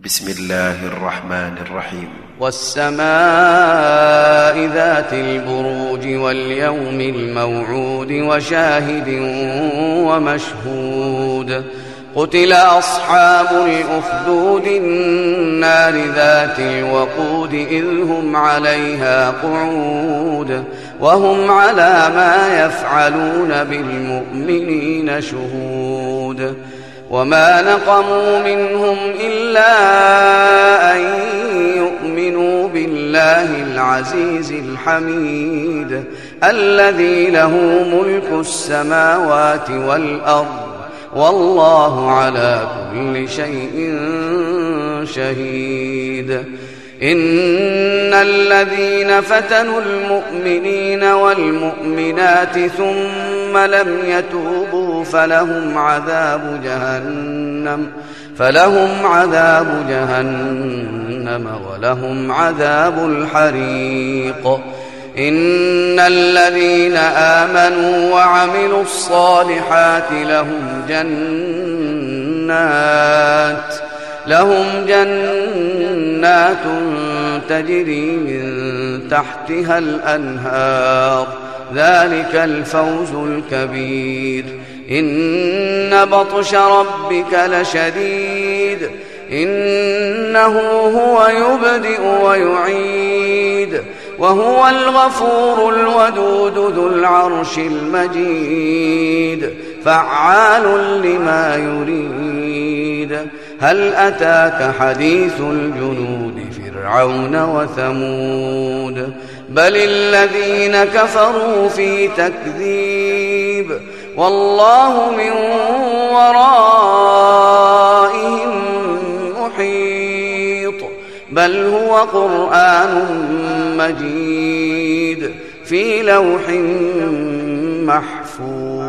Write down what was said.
بسم الله الرحمن الرحيم. والسماء ذات البروج واليوم الموعود وشاهد ومشهود. قتل أصحاب الأخدود النار ذات الوقود إذ هم عليها قعود وهم على ما يفعلون بالمؤمنين شهود. وما نقموا منهم إلا أن يؤمنوا بالله العزيز الحميد الذي له ملك السماوات والأرض والله على كل شيء شهيد. إن الذين فتنوا المؤمنين والمؤمنات ثم لم يتوبوا فلهم عذاب جهنم ولهم عذاب الحريق. إن الذين آمنوا وعملوا الصالحات لهم جنات تجري من تحتها الأنهار ذلك الفوز الكبير. إن بطش ربك لشديد إنه هو يبدئ ويعيد وهو الغفور الودود ذو العرش المجيد فعال لما يريد. هل أتاك حديث الجنود فرعون وثمود بل الذين كفروا في تكذيب والله من ورائهم محيط. بل هو قرآن مجيد في لوح محفوظ.